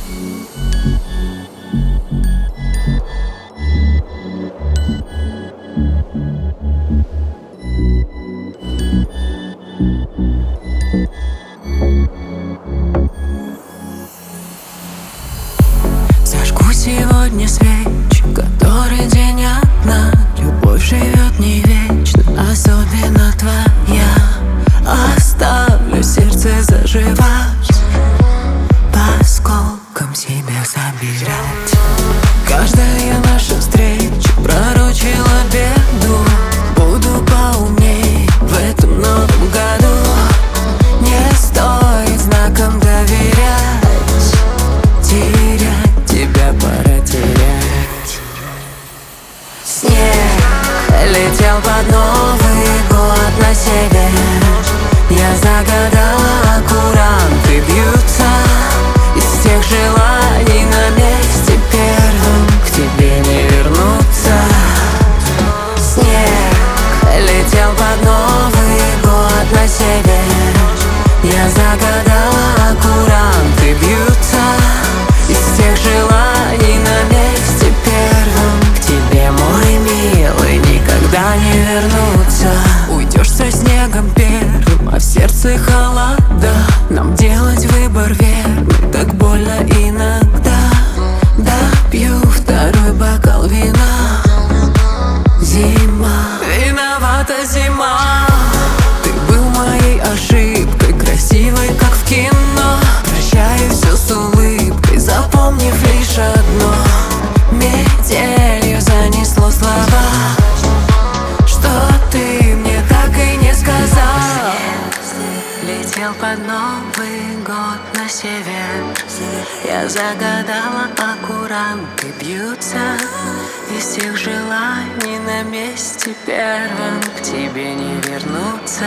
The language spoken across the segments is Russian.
Зажгу сегодня свечи, который день одна. Любовь живет не вечно, особенно твоя. Оставлю сердце заживать, по осколкам себя собирать. Каждая наша встреча пророчила беду. Буду поумней в этом новом году. Не стоит знаком доверять, терять тебя пора терять. Снег летел под Новый год на север. Я загадала, куранты бьются. Из всех желаний на месте первым к тебе не вернуться. Снег летел под Новый год на север. Я загадала, куранты бьются. Из всех желаний на месте первым к тебе, мой милый, никогда не вернуться. Уйдешь со снегом первым, а в сердце холода. Нам делать выбор верный, так больно иногда. Допью второй бокал вина. Зима, виновата зима. Ты был моей ошибкой, красивой, как в кино. Прощаю все с улыбкой, запомнив лишь одно. Метелью занесло слова, что ты мне так и не сказал. Летел под Новый год на север. Я загадала, а куранты бьются. Из всех желаний на месте первым к тебе не вернуться.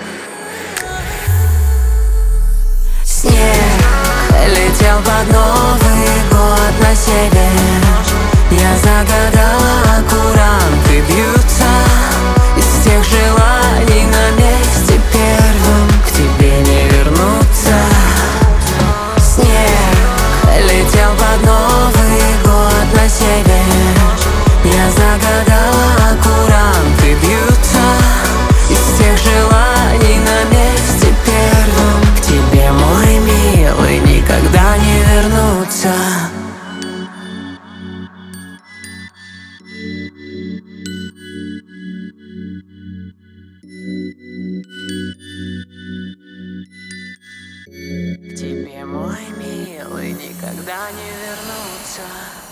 Снег летел под Новый год на север. Я загадала, куранты бьются. Из всех желаний на месте первым к тебе не вернуться. Снег летел под Новый год на север. Я загадала, куранты бьются. Из всех желаний на месте первым к тебе, мой милый, никогда не вернуться. К тебе, мой милый, никогда не вернуться.